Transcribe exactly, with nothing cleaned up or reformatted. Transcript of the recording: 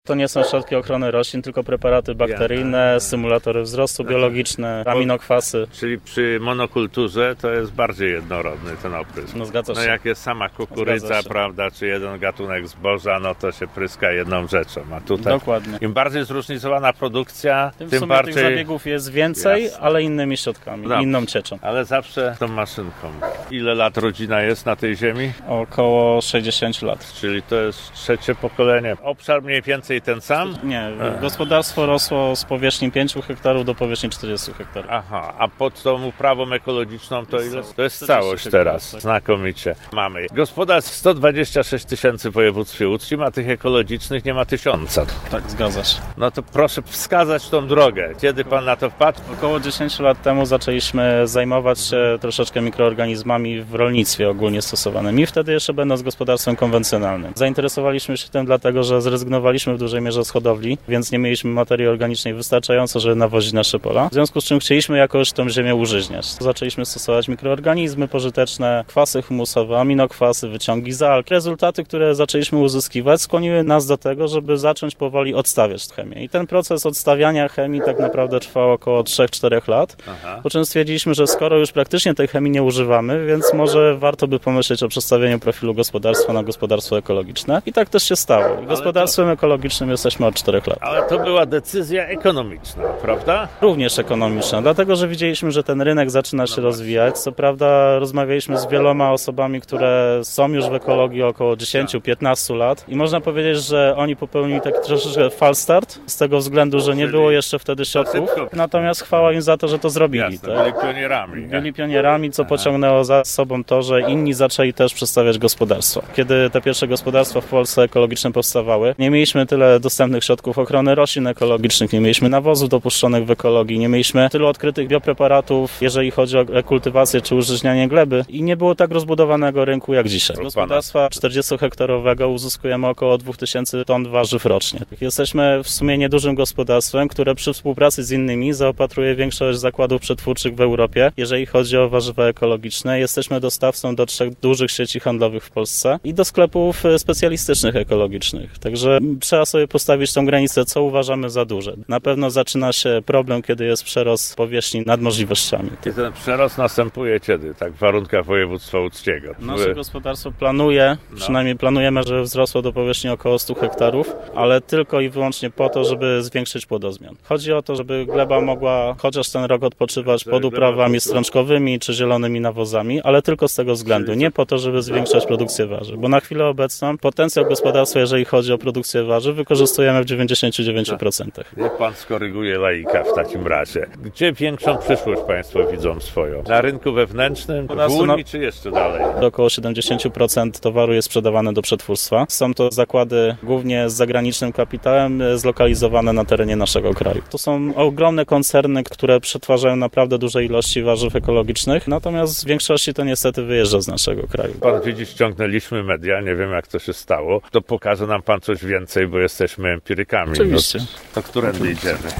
To nie są środki ochrony roślin, tylko preparaty bakteryjne, symulatory wzrostu biologiczne, aminokwasy. Czyli przy monokulturze to jest bardziej jednorodny ten oprysk. No zgadza się. No jak jest sama kukurydza, prawda, czy jeden gatunek zboża, no to się pryska jedną rzeczą. A tutaj dokładnie. Im bardziej zróżnicowana produkcja, tym, tym w sumie bardziej... tych zabiegów jest więcej, Jasne. ale innymi środkami, Dobrze. inną cieczą. Ale zawsze tą maszynką. Ile lat rodzina jest na tej ziemi? Około sześćdziesiąt lat. Czyli to jest trzecie pokolenie. Obszar mniej więcej ten sam? Nie, gospodarstwo rosło z powierzchni pięciu hektarów do powierzchni czterdziestu hektarów. Aha, a pod tą uprawą ekologiczną to ile? To jest czterdzieści całość hektarów, teraz. tak. Znakomicie. Mamy. Gospodarstw sto dwadzieścia sześć tysięcy w województwie łódzkim, a tych ekologicznych nie ma tysiąca. Tak, zgadza się. No to proszę wskazać tą drogę. Kiedy pan na to wpadł? Około dziesięć lat temu zaczęliśmy zajmować się troszeczkę mikroorganizmami w rolnictwie ogólnie stosowanymi. Wtedy jeszcze będąc gospodarstwem konwencjonalnym. Zainteresowaliśmy się tym dlatego, że zrezygnowaliśmy w dużej mierze z hodowli, więc nie mieliśmy materii organicznej wystarczająco, żeby nawozić nasze pola. W związku z czym chcieliśmy jakoś tą ziemię użyźniać. Zaczęliśmy stosować mikroorganizmy pożyteczne, kwasy humusowe, aminokwasy, wyciągi z alg. Rezultaty, które zaczęliśmy uzyskiwać, skłoniły nas do tego, żeby zacząć powoli odstawiać chemię. I ten proces odstawiania chemii tak naprawdę trwał około trzy cztery lat. Aha. Po czym stwierdziliśmy, że skoro już praktycznie tej chemii nie używamy, więc może warto by pomyśleć o przestawieniu profilu gospodarstwa na gospodarstwo ekologiczne. I tak też się stało. I gospodarstwem to... ekologicznym jesteśmy od czterech lat. Ale to była decyzja ekonomiczna, prawda? Również ekonomiczna, dlatego że widzieliśmy, że ten rynek zaczyna się no rozwijać. Co prawda rozmawialiśmy z wieloma osobami, które są już w ekologii około dziesięć do piętnastu lat i można powiedzieć, że oni popełnili taki troszeczkę false start z tego względu, że nie było jeszcze wtedy środków. Natomiast chwała im za to, że to zrobili. Jasne, tak? byli pionierami. Byli pionierami, co pociągnęło za sobą to, że inni zaczęli też przedstawiać gospodarstwa. Kiedy te pierwsze gospodarstwa w Polsce ekologiczne powstawały, nie mieliśmy tyle dostępnych środków ochrony roślin ekologicznych, nie mieliśmy nawozów dopuszczonych w ekologii, nie mieliśmy tylu odkrytych biopreparatów, jeżeli chodzi o rekultywację czy użyźnianie gleby i nie było tak rozbudowanego rynku jak dzisiaj. Z gospodarstwa czterdziesቶhektarowego uzyskujemy około dwa tysiące ton warzyw rocznie. Jesteśmy w sumie niedużym gospodarstwem, które przy współpracy z innymi zaopatruje większość zakładów przetwórczych w Europie. Jeżeli chodzi o warzywa ekologiczne, jesteśmy dostawcą do trzech dużych sieci handlowych w Polsce i do sklepów specjalistycznych ekologicznych. Także trzeba sobie postawić tą granicę, co uważamy za duże. Na pewno zaczyna się problem, kiedy jest przerost powierzchni nad możliwościami. I ten przerost następuje kiedy? Tak w warunkach województwa łódzkiego. Nasze Wy... gospodarstwo planuje, no. przynajmniej planujemy, że wzrosło do powierzchni około stu hektarów, ale tylko i wyłącznie po to, żeby zwiększyć płodozmian. Chodzi o to, żeby gleba mogła chociaż ten rok odpoczywać pod uprawami strączkowymi czy zielonymi nawozami, ale tylko z tego względu, nie po to, żeby zwiększać produkcję warzyw, bo na chwilę obecną potencjał gospodarstwa, jeżeli chodzi o produkcję warzyw, wykorzystujemy w dziewięćdziesięciu dziewięciu procentach. Niech pan skoryguje laika w takim razie. Gdzie większą przyszłość państwo widzą swoją? Na rynku wewnętrznym, w Unii czy jeszcze dalej? Około siedemdziesiąt procent towaru jest sprzedawane do przetwórstwa. Są to zakłady głównie z zagranicznym kapitałem zlokalizowane na terenie naszego kraju. To są ogromne koncerny, które przetwarzają naprawdę duże ilości warzyw ekologicznych, natomiast w większości to niestety wyjeżdża z naszego kraju. Pan widzi, ściągnęliśmy media, nie wiem jak to się stało. To pokaże nam pan coś więcej, bo jesteśmy empirykami. Oczywiście. No, to którędy idziemy?